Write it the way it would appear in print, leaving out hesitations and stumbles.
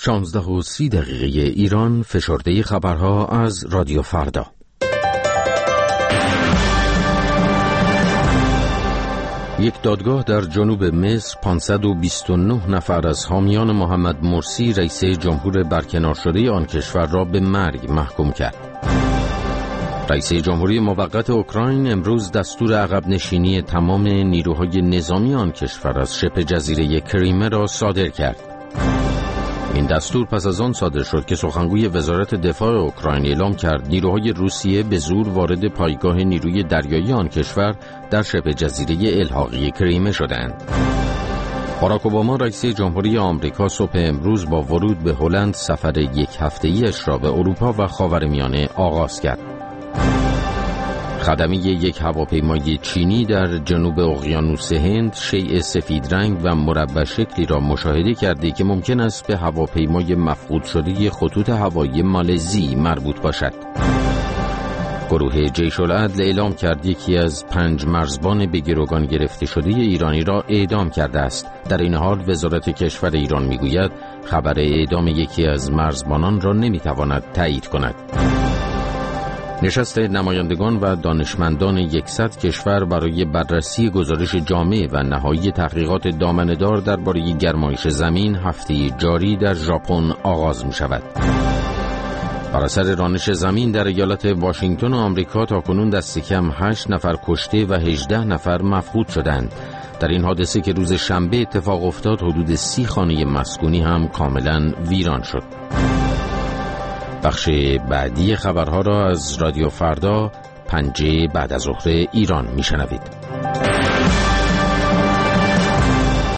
16:30 ایران. فشرده خبرها از رادیو فردا. یک دادگاه در جنوب مصر 529 نفر از حامیان محمد مرسی رئیس جمهور برکنار شده آن کشور را به مرگ محکوم کرد. رئیس جمهوری موقت اوکراین امروز دستور عقب نشینی تمام نیروهای نظامی آن کشور از شبه جزیره کریمه را صادر کرد. این دستور پس از آن صادر شد که سخنگوی وزارت دفاع اوکراین اعلام کرد نیروهای روسیه به زور وارد پایگاه نیروی دریایی آن کشور در شبه جزیره الحاقی کریمه شدند. باراک اوباما رئیس جمهوری آمریکا صبح امروز با ورود به هلند سفر یک هفته‌ای‌اش را به اروپا و خاورمیانه آغاز کرد. خدمه یک هواپیمای چینی در جنوب اقیانوس هند شیء سفید رنگ و مربع شکلی را مشاهده کرده که ممکن است به هواپیمای مفقود شده خطوط هوایی مالزی مربوط باشد. گروه جیش العدل اعلام کرد یکی از 5 مرزبان به گروگان گرفته شده ایرانی را اعدام کرده است. در این حال وزارت کشور ایران میگوید خبر اعدام یکی از مرزبانان را نمیتواند تایید کند. نشست نمایندگان و دانشمندان 100 کشور برای بررسی گزارش جامع و نهایی تحقیقات دامنه‌دار درباره گرمایش زمین هفته جاری در ژاپن آغاز می‌شود. بر اثر رانش زمین در ایالت واشنگتن آمریکا تاکنون دست کم 8 نفر کشته و 18 نفر مفقود شدند. در این حادثه که روز شنبه اتفاق افتاد حدود 30 خانه مسکونی هم کاملا ویران شد. بخش بعدی خبرها را از رادیو فردا 5 بعد از ظهر ایران میشنوید.